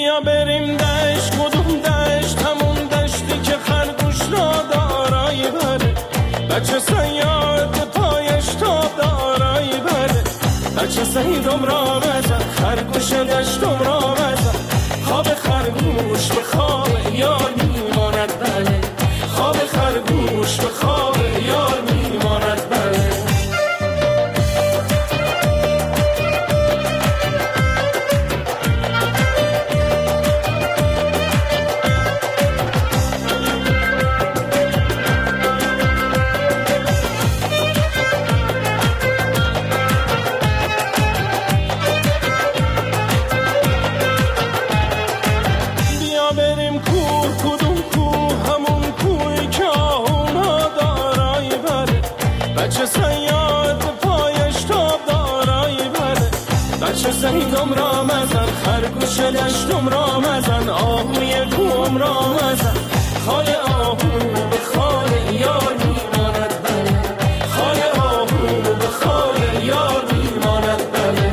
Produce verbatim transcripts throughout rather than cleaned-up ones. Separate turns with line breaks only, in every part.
بیا بریم دشت، کدوم دشت؟ همون دشتی که خرگوش را دارایی بره، بچه سیاد پایش تاب دارایی بره، بچه سیدم را بزن، خرگوش دشتم را بزن، خواب خرگوش به خواب یار میماند بله، خواب خرگوش به خواب یار میماند بله. بچه سیدم را مزن، خرگوش دشتم را مزن، آهوی کوم را مزن، خال آهو به خال یار میماند بله، خال آهو به خال یار میماند بله.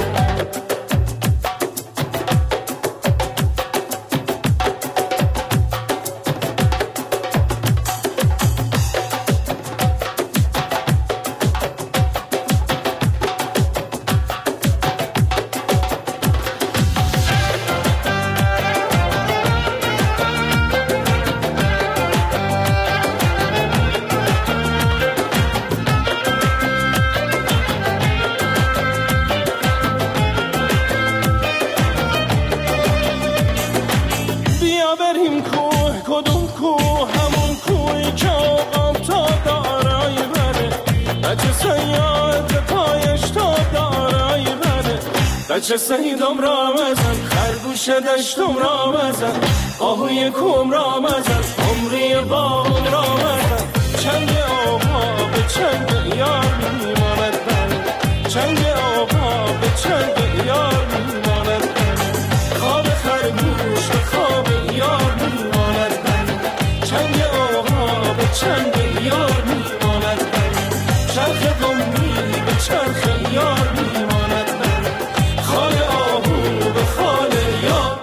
بچه سیدم را مزن، خرگوش دشتم را مزن، آهوی کوم را مزن، عمری بام را مزن، چنگ آقا به چنگ یار میماند بله، چنگ آقا به چنگ یار میماند بله، خواب خرگوش به خواب یار میماند بله، چنگ آقا به چنگ یار میماند بله، چرخ قمی به چرخ یار میماند بله، خال آهو به خال یار.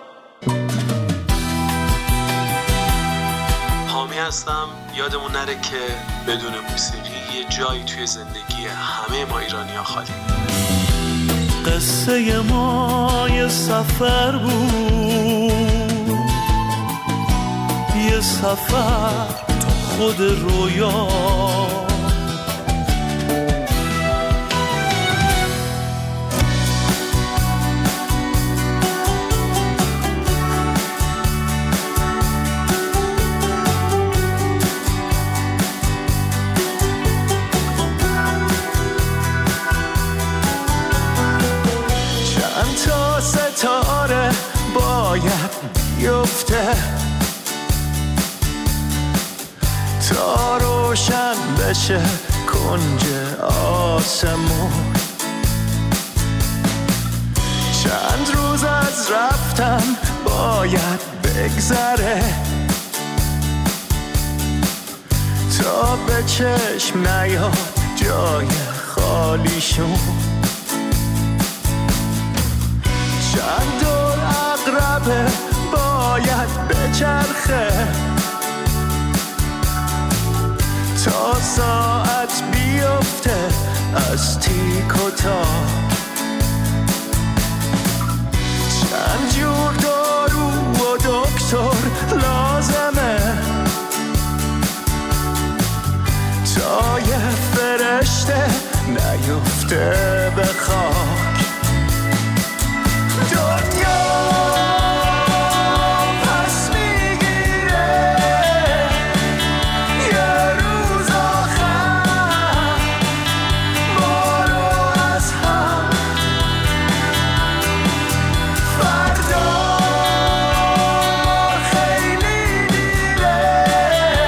حامی هستم. یادمون نره که بدون موسیقی یه جایی توی زندگی همه ما ایرانی‌ها خالی.
قصه ما یه سفر بود، یه سفر تو خود رویا، ستاره باید بیفته تا روشن بشه کنج آسمون، چند روز از رفتن باید بگذره تا به چشم نیاد جای خالیشون، چند دور عقربه باید بچرخه تا ساعت بیفته از تیک و تاک، چند جور دارو و دکتر لازمه تا یه فرشته نیفته به خاک.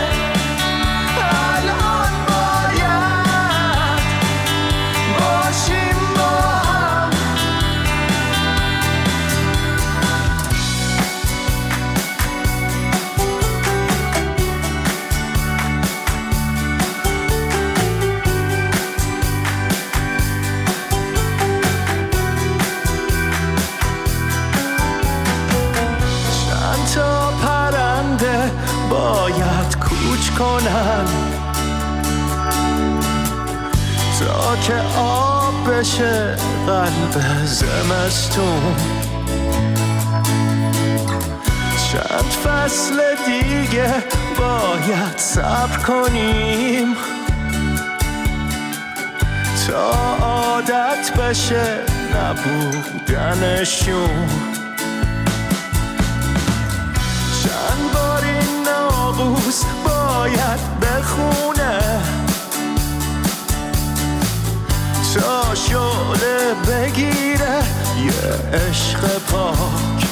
She
کنن تا که آب بشه قلب زمستون. چند فصل دیگه باید صبر کنیم تا عادت بشه نبودنشون. چند بار این ناقوس باید بخونه تا شعله بگیره یه عشق پاک.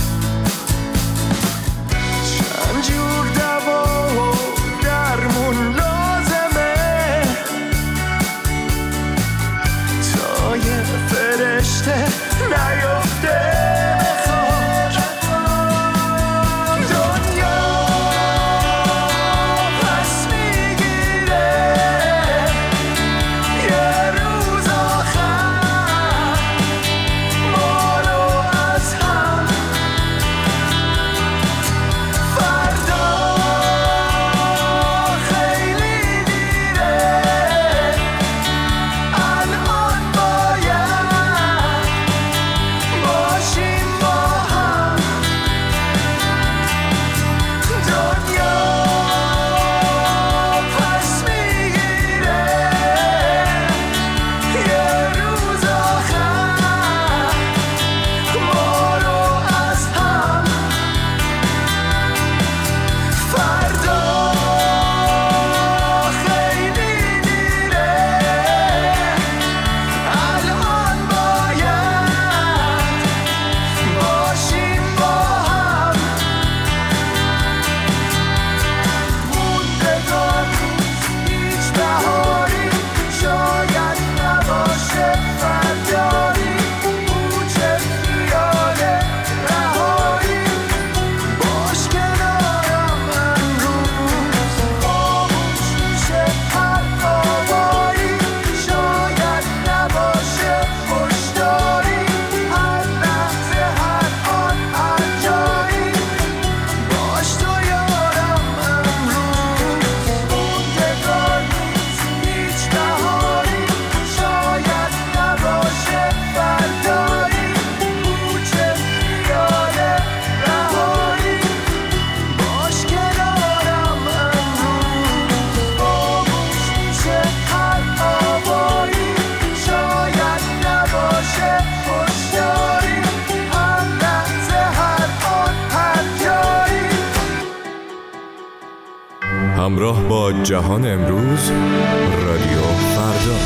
چند جور دوا و درمون لازمه تا یه فرشته نیفته
همراه با جهان امروز، رادیو فردا.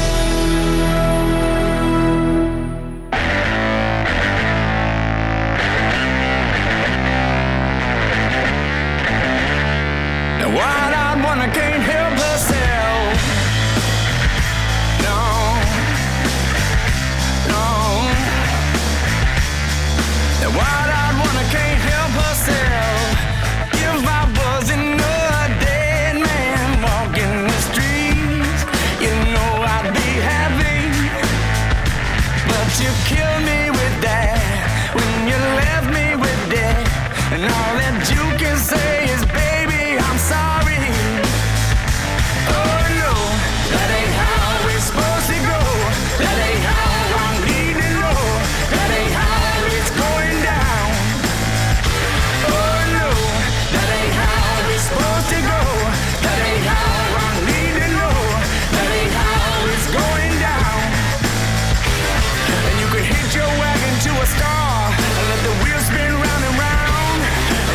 Your wagon to a star, let the wheels spin round and round.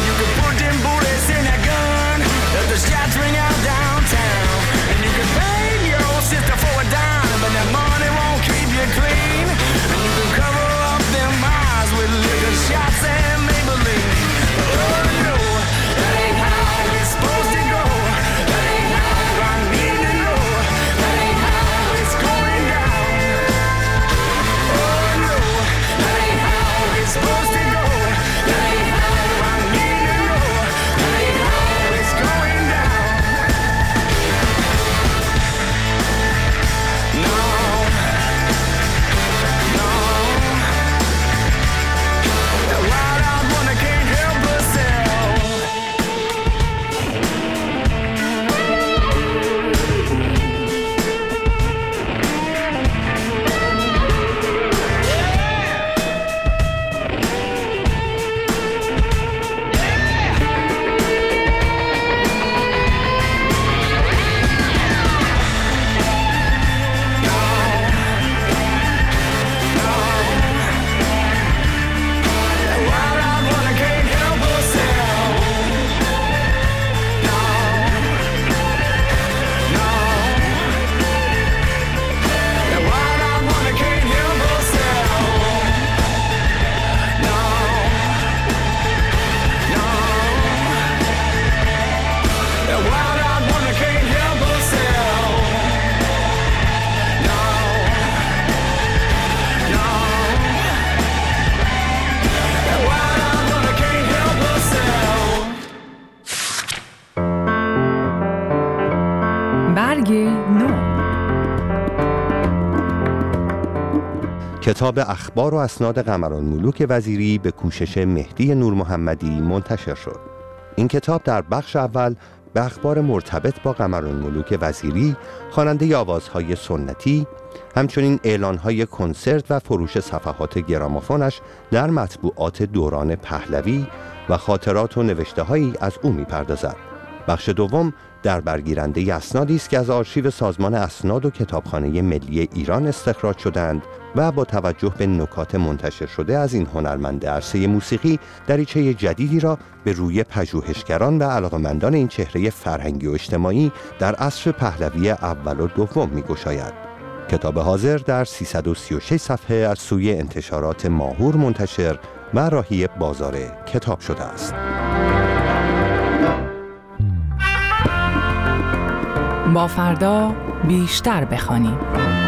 کتاب اخبار و اسناد قمرالملوک وزیری به کوشش مهدی نور محمدی منتشر شد. این کتاب در بخش اول به اخبار مرتبط با قمرالملوک وزیری، خواننده آوازهای سنتی، همچنین اعلانهای کنسرت و فروش صفحات گرامافونش در مطبوعات دوران پهلوی و خاطرات و نوشته‌هایی از او می‌پردازد. بخش دوم در برگیرنده اسنادی است که از آرشیو سازمان اسناد و کتابخانه ملی ایران استخراج شدند و با توجه به نکات منتشر شده از این هنرمند عرصه موسیقی دریچه جدیدی را به روی پژوهشگران و علاقه‌مندان این چهره فرهنگی و اجتماعی در عصر پهلوی اول و دوم می‌گشاید. کتاب حاضر در سیصد و سی و شش صفحه از سوی انتشارات ماهور منتشر و راهی بازار کتاب شده است.
با فردا بیشتر بخوانیم.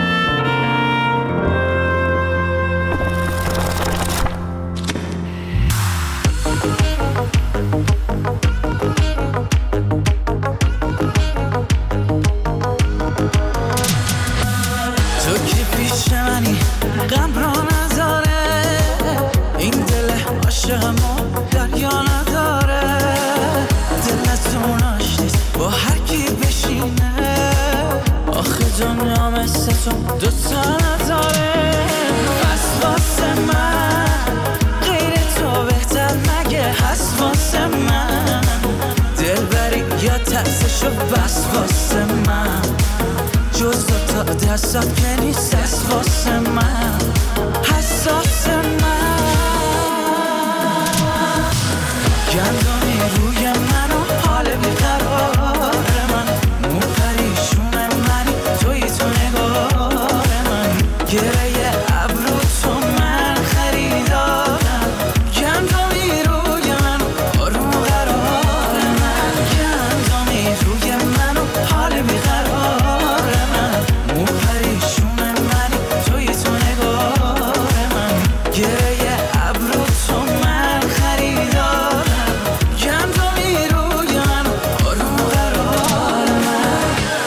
تو که پیش منی غم را نذاره، این دل عاشقمو دریا نداره، دلتون آشتیست با هر کی بشینه، آخه دنیا مثل تو دوتا نداره. بس واسه من غیر تو بهتر مگه هست واسه من، دل بری یا ترسشو بس واسه من، جز دوتا دستات که نیست هست واسه من، حساس من. گندمی روی من و حال بیقرار من، مو پریشون منی توی تو نگار من، گره ابرو تو من خریدارم، گندمی روی من و آروم قرار من، گندمی روی من و حال بیقرار من، مو پریشون منی توی تو نگار من، گره ابرو تو من خریدارم، گندمی روی من و آروم قرار من.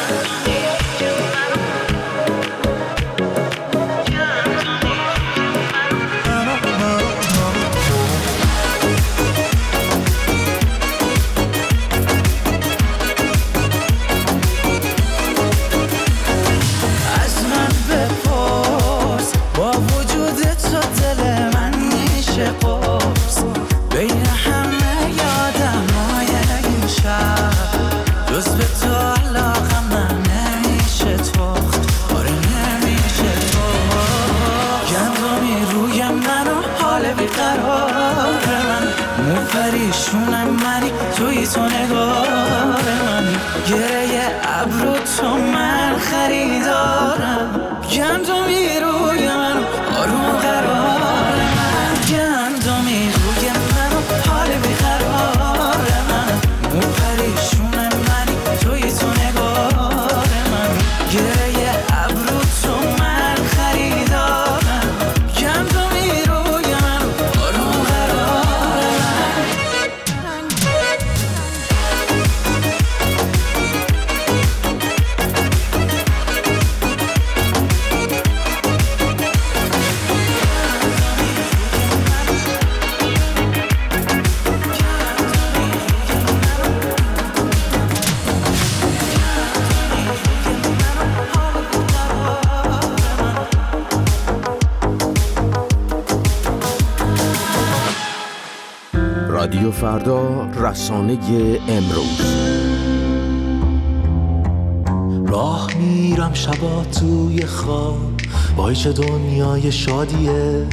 از من بپرس با وجود تو دل من میشه قرص، بین همه یادمای این شب جز به تو علاقم من نمیشه تخت، آره نمیشه تخت. گندمی روی من و حال بیقرار من، مو پریشونم منی توی تو نگار من، گره ابرو تو من خریدارم، گندمی روی من و آروم قرار من، گندمی روی من و حال بیقرار من، مو پریشونم منی توی تو نگار من، گره ابرو تو من خریدارم، گندمی روی من و آروم قرار من.
رادیو فردا، رسانه امروز.
راه میرم شبا توی خواب، وای چه دنیای شادیه،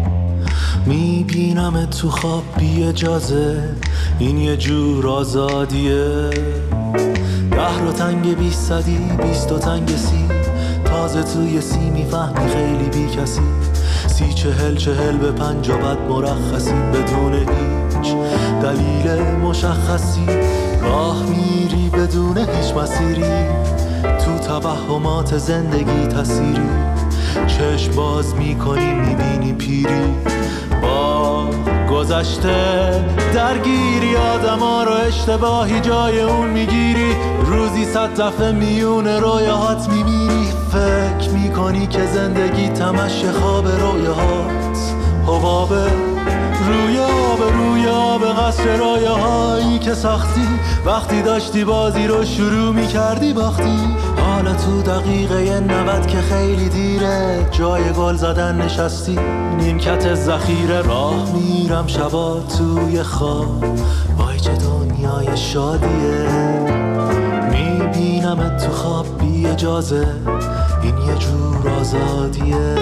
میبینم تو خواب بی اجازه، این یه جور آزادیه. ده رو تنگ بیست صدی، بیست و تنگ سی، تازه توی سی میفهمی خیلی بی کسی، سی چهل چهل به پنج و بد مرخصی، بدون هیچ دلیل مشخصی، راه میری بدون هیچ مسیری، تو توهمات زندگی تسیری، چشم باز میکنی میبینی پیری، با گذشته درگیری آدم آدما رو اشتباهی جای اون میگیری، روزی صد دفعه میون رویاهات میمیری. فکر میکنی که زندگی تمش خواب رویاهات، حبابه روی آب روی آب قصر رویاهایی که ساختی. وقتی داشتی بازی رو شروع میکردی باختی. حالا تو دقیقه نود که خیلی دیره، جای گل زدن نشستی نیمکت ذخیره. راه میرم شبا توی خواب، وای چه دنیای شادیه. میبینمت تو خواب بی اجازه، این یه جور آزادیه.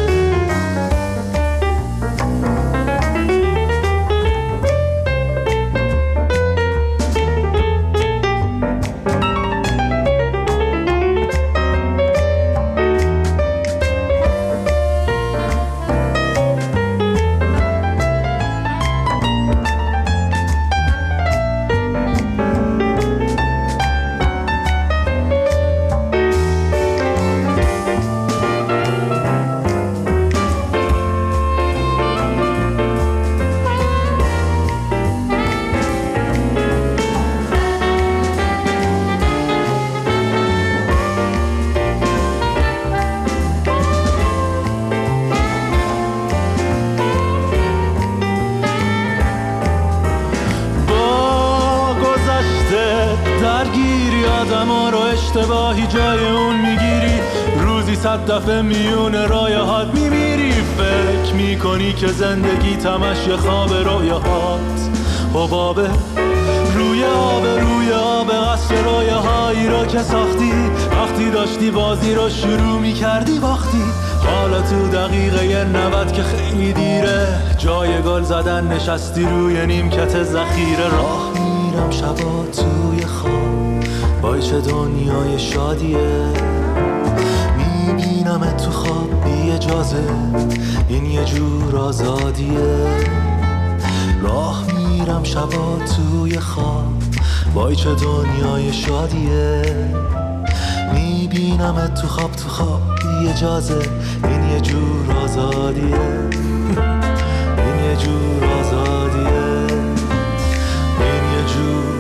آدما رو اشتباهی جای اون میگیری، روزی صد دفعه میون رایهات میمیری. فکر میکنی که زندگی تمش خواب رویاهات، حبابه روی آب روی آب قصر رویاهایی رو که ساختی. وقتی داشتی بازی رو شروع میکردی باختی. حالا تو دقیقه نود که خیلی دیره، جای گل زدن نشستی روی نیمکت ذخیره. راه میرم شبا توی خواب، وای چه دنیای شادیه. میبینمت تو خواب بی اجازه، این یه جور آزادیه. راه میرم شبا توی خواب، وای چه دنیای شادیه. میبینمت تو خواب تو خواب بی اجازه، این یه جور آزادیه. این یه جور آزادیه. این یه جور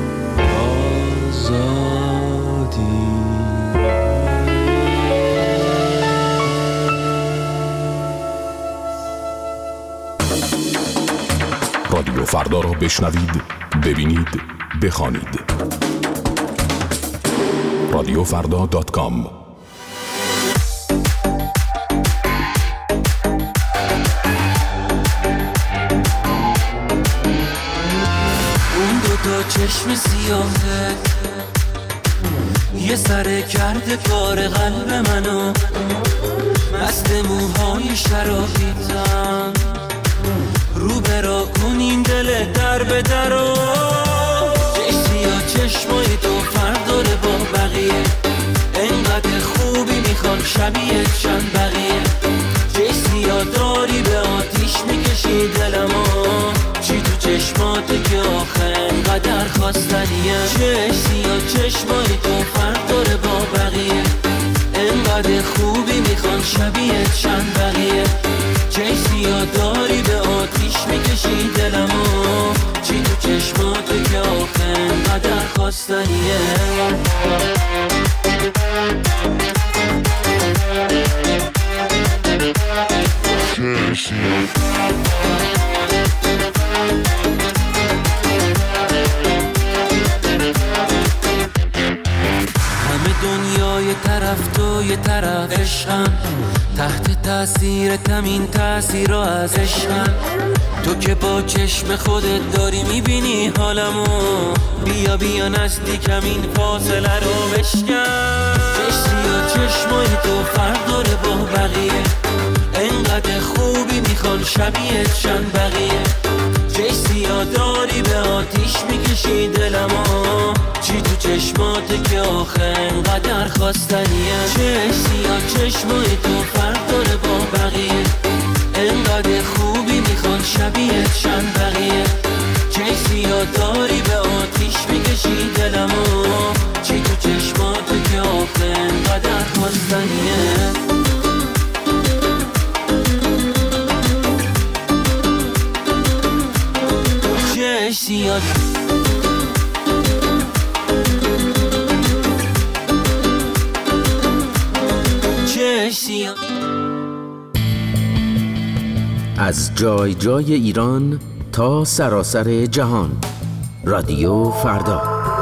رادیو فردا را بشنوید، ببینید، بخوانید. رادیو فردا دات کام.
اون دوتا چشم سیاهت یه سر کرده کار قلب منو، مست موهای شرابیتم. رو برا کنین دل در به درو، چشمی یا چشمای تو فرق داره با بقیه. انقدر خوبی میخوان شبیه چند بقیه. چشمی یا داری به آتیش میکشی دلمو، چی تو چشماته که آخه انقدر خواستنیه. چشمی یا چشمای تو فرق داره با بقیه. انقدر خوبی میخوان شبیه چند بقیه. چشمی یا داری به آتیش میکشی دلمو، چی تو چشماته که آخه انقدر خواستنیه. همه دنیا یه طرف تو یه طرف عشقم، تحت تاثیر تمین تاثیر رو از عشقم. تو که با چشم خودت داری میبینی حالمو، بیا بیا نزدیکم این فاصله رو بشکن. چشمی یا چشمای تو فرق داره با بقیه. انقدر خوبی میخوان شبیه چند بقیه. چشمی یا داری به آتیش میکشی دلمو، چی تو چشماته که آخه انقدر خواستنیه. چشمی یا چشمای تو فرق داره با بقیه. انقدر خوبی میخوان شبیه چند بقیه. چشمی یا داری به آتیش میکشی دلمو، چی تو چشماته که آخه انقدر خواستنیه. چشمی یا چشمش سیاه.
از جای جای ایران تا سراسر جهان، رادیو فردا.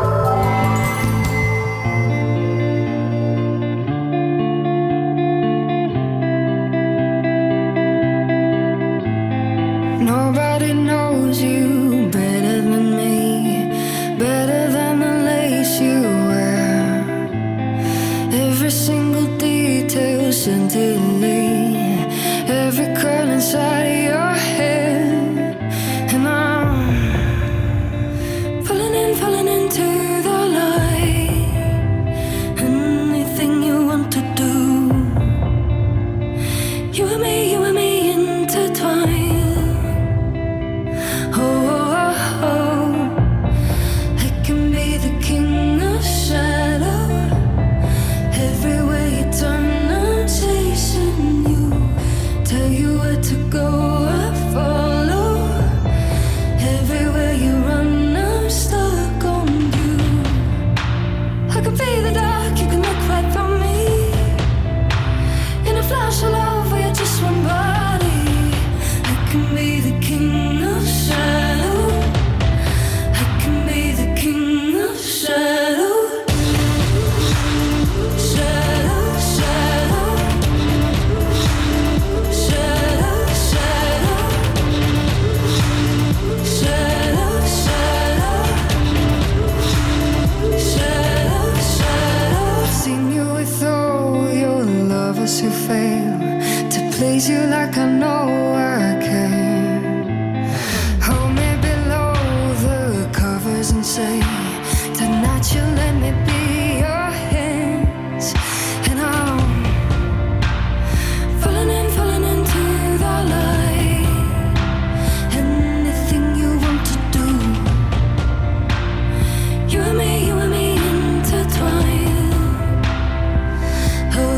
Nobody knows you better than me, better than the lace you wear. Every single detail scintillate, every curl inside of your head. And I'm falling in, falling into the light. Anything you want to do, you and me, you and me intertwined. To fail to please you like I know I can. Hold me below the covers and say tonight you'll let me be your hands. And I'm falling in, falling into the light. Anything you want to do, you and me, you and me intertwined. Oh,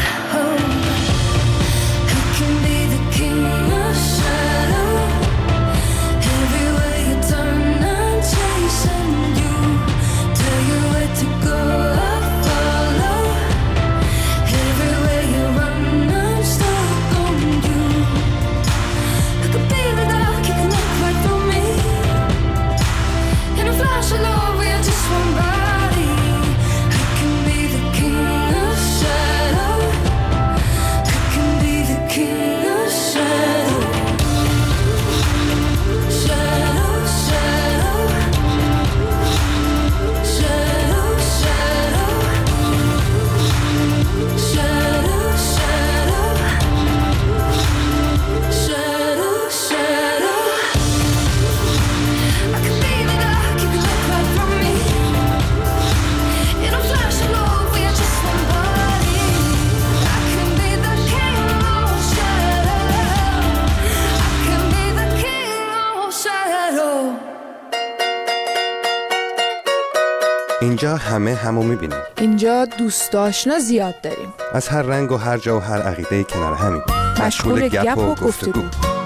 اینجا همه همو میبینیم.
اینجا دوست آشنا زیاد داریم.
از هر رنگ و هر جا و هر عقیده کنار همین.
مشغول گپ و گفتگو.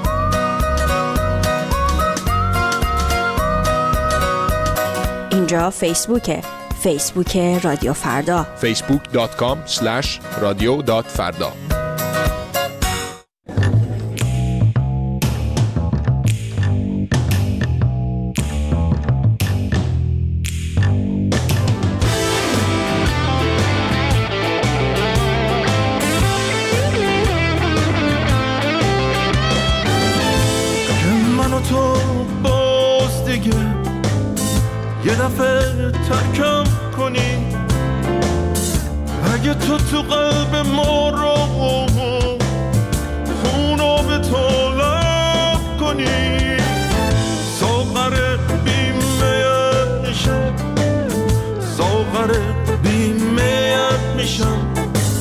اینجا فیسبوکه. فیسبوک رادیو فردا.
فیسبوک دات کام اسلش رادیو دات فردا.
یه دفعه ترکم کنی، اگه تو تو قلب ما رو خونو به طلب کنی، ساغر بیمیت میشم، ساغر بیمیت میشم.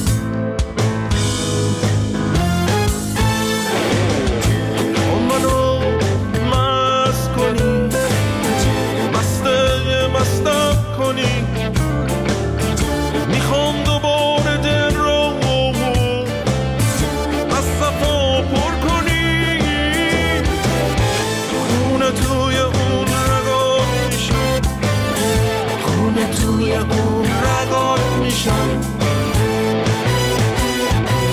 منو مست کنی، مستم کنی، میخوام دوباره دل رو از صفا پر کنی، خونه توی اون رگات میشم، خونه توی اون رگات میشم.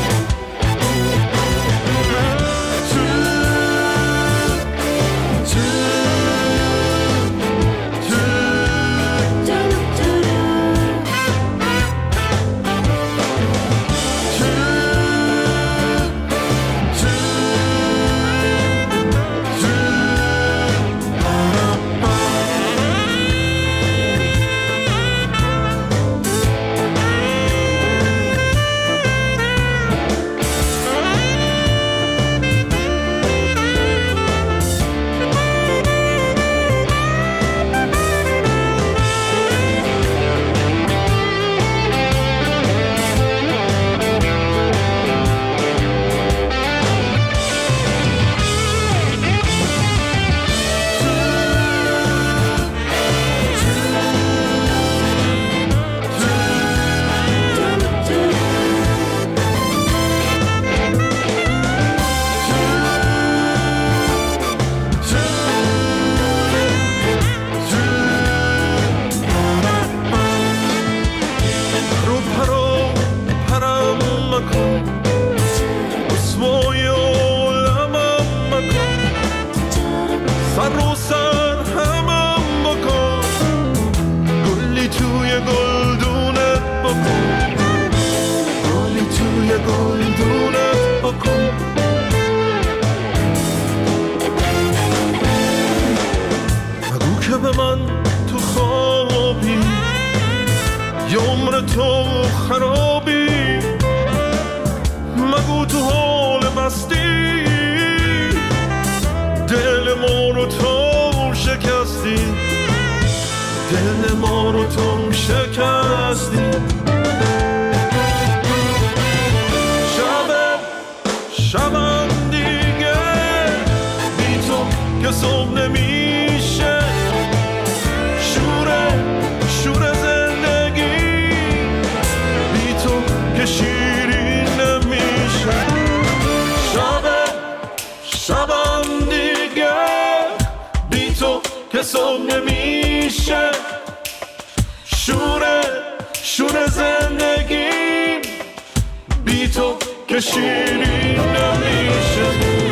من تو خوابی یه عمر تو خرابی مگو تو حال مستی دل ما رو تو شکستی دل ما رو تو شکستی شبم شبم دیگه بی تو که صبح نمیشه شوره شوره زندگی بی تو که شیرین نمیشه شبم شبم دیگه بی تو که صبح نمیشه شوره شوره زندگی بی تو که شیرین نمیشه